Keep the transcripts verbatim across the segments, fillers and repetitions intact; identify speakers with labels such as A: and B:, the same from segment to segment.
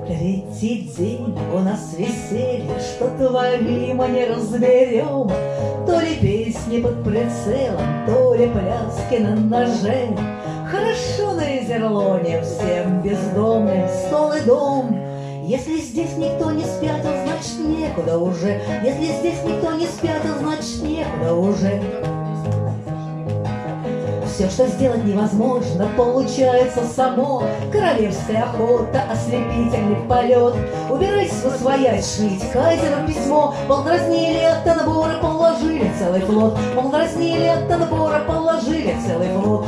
A: Третий день у нас веселье, что творимо не разберем. То ли песни под прицелом, то ли пляски на ноже. Хорошо на Изерлоне всем бездомным стол и дом. Если здесь никто не спятил, значит некуда уже. Если здесь никто не спятил, значит некуда уже. Все, что сделать невозможно, получается само. Королевская охота, ослепительный полет. Убирайтесь во своясь шить кайзеру письмо. Мол, дразнили от набора, положили целый флот. Мол, дразнили от набора, положили целый флот.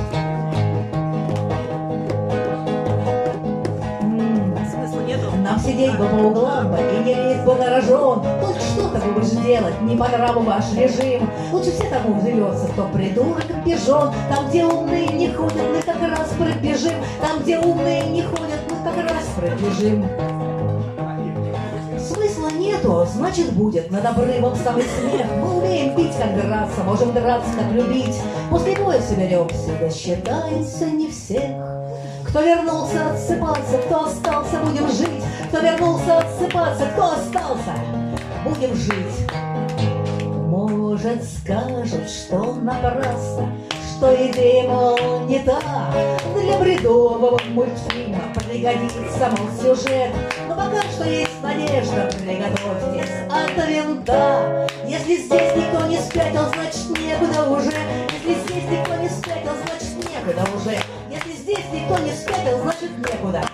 A: Нам сидеть бы по углам и не лезть бы на рожон. Только что-то будешь делать, не по нраву ваш режим. Лучше все тому взовется, кто придурок и пижон. Там, где умные не ходят, мы как раз пробежим. Там, где умные не ходят, мы как раз пробежим. Смысла нету, значит будет над обрывом самый смех. Мы умеем пить, как драться, можем драться, как любить. После боя соберемся, да считается не всех. Кто вернулся отсыпаться, кто остался, будем жить. Кто вернулся отсыпаться, кто остался, будем жить. Может, скажут, что напрасно, что идея, мол, не та. Для бредового мультфильма пригодится, мол, сюжет. Но пока что есть надежда, приготовьтесь от винта. Если здесь никто не спятил, значит некуда уже. Если здесь никто не спятил, значит некуда уже. Если здесь никто не спятил, значит некуда.